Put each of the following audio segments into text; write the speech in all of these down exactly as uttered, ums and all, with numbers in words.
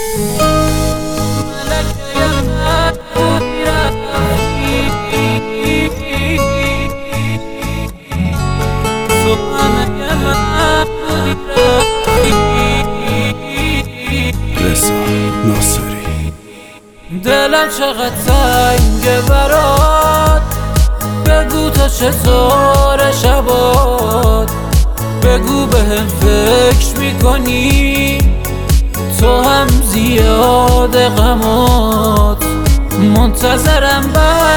دلم چقدر تنگه برات، بگو تا چطور شبات، بگو بهم فکر میکنی تو هم زیاد غمات. منتظرم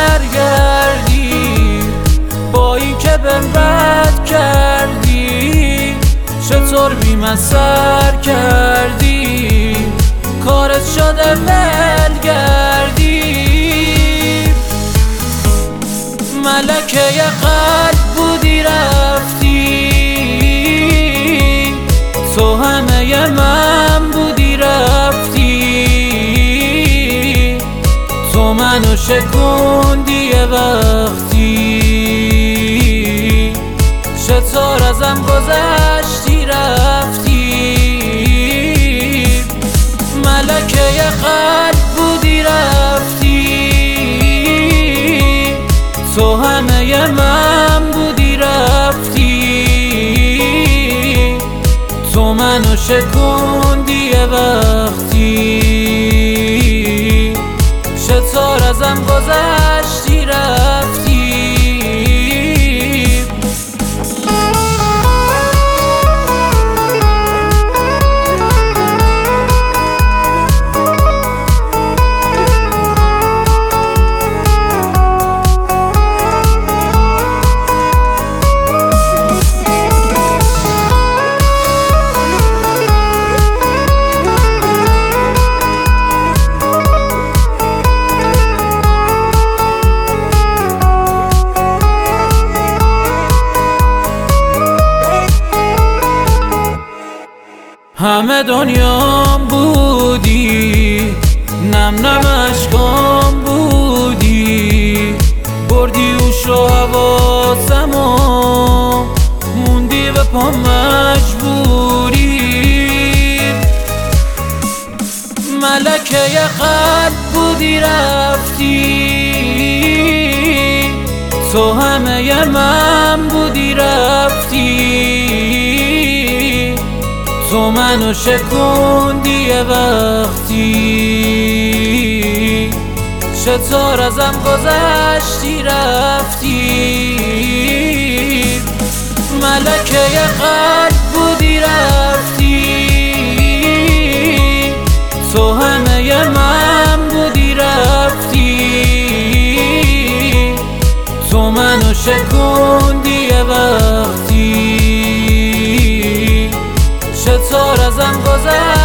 برگردی با این که بهم بد کردی، چطور بی من سر کردی، کارت شده ولگردی. ملکه ی قلب بودی رفتی، تو همه ی من بودی رفتی، تو منو شکوندی یه وقتی، چطور ازم گذشتی رفتی. ملکه ی قلب بودی رفتی، تو همه ی من بودی رفتی، تو منو شکوندی یه وقتی، چطور ازم گذشتی رفتی. همه دنیام بودی، نم نم اشکام بودی، بردی اوشو حواسمو، موندی به پا مجبوری. ملکه ی قلب بودی رفتی، تو همه ی من بودی رفتی، تو منو شکوندی یه وقتی، چطور ازم گذشتی رفتی. ملکه ی قلب بودی رفتی، تو همه ی من بودی رفتی، تو منو شکوندی یه وقتی، چطور ازم گذشتی.